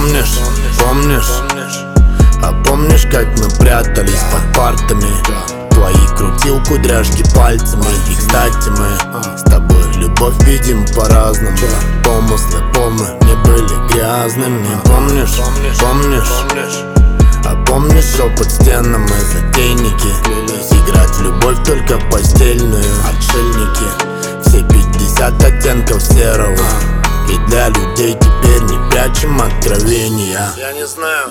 помнишь? А помнишь, как мы прятались под партами? Твои крутил кудряшки пальцами. И, кстати, мы с тобой любовь видим по-разному. Помыслы полны не были грязными. Помнишь? А помнишь шепот стенам и затейники? Играть в любовь только постельную. Отшельники, все 50 оттенков серого. И для людей теперь не прячем откровения. Я не знаю,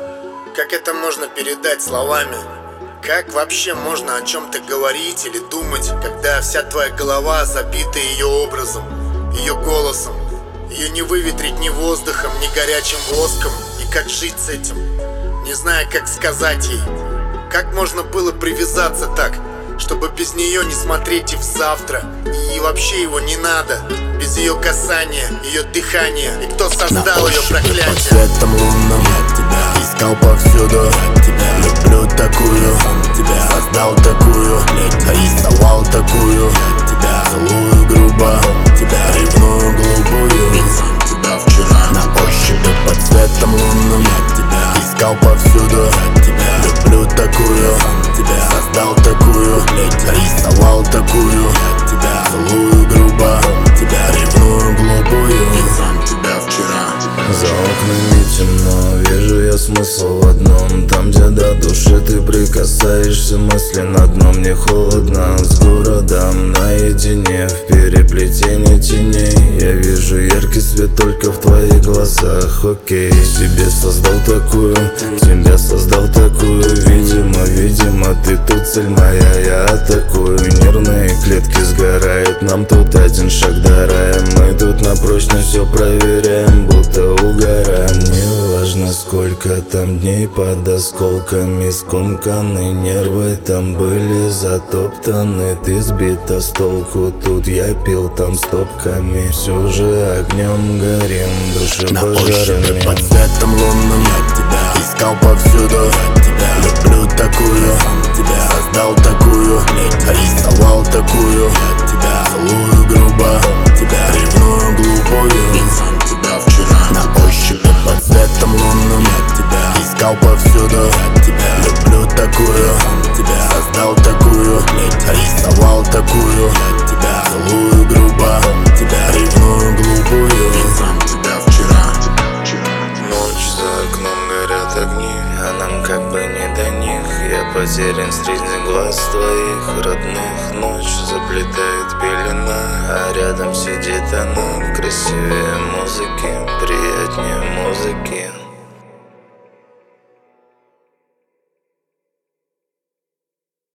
как это можно передать словами. Как вообще можно о чем-то говорить или думать, когда вся твоя голова забита ее образом, ее голосом? Ее не выветрить ни воздухом, ни горячим воском. И как жить с этим? Не знаю, как сказать ей. Как можно было привязаться так, чтобы без нее не смотреть и в завтра? И вообще его не надо. Без ее касания, ее дыхания. И кто создал ее проклятие? Под светом лунным я тебя искал повсюду. Я тебя люблю такую, сам тебя создал такую, рисовал такую. Я тебя целую грубо, тебя ревную глупую. Ведь сам тебя вчера На ощупь под светом лунным я тебя искал повсюду. Я тебя люблю такую, сам тебя создал такую, рисовал такую. Я тебя целую грубо, тебя ревную глупую. Ведь сам тебя вчера. За окнами темно, вижу я смысл в одном. Там, где до души ты прикасаешься, мысли на дно. Мне холодно с городом наедине, в переплетении теней. Я вижу яркий свет только в твоих глазах. Окей, себе создал такую, тебя создал такую. Видимо, ты тут цель моя, я атакую. Нервные клетки сгорают, нам тут один шаг до рая. Мы тут на прочность все проверяем, будто угораем. Неважно, сколько там дней под осколками скомканы. Нервы там были затоптаны. Ты сбита с толку, тут я пил, там стопками. Все же огнем горим, души На ощупь пожарами. под светом лунным я тебя искал повсюду. Я тебя люблю такую, сам тебя создал такую, рисовал такую. Я тебя целую грубо, тебя ревную глупую. Ведь сам тебя вчера. На ощупь под светом лунным я тебя искал повсюду. Я тебя люблю такую, сам тебя создал такую, рисовал такую. Я тебя целую грубо, тебя ревную глупую. Ведь сам тебя вчера. Ночь за окном горят огни, а нам как бы не до них. Я потерян среди глаз твоих родных. Ночь заплетает пелена, а рядом сидит она. Красивее музыки, приятнее музыки.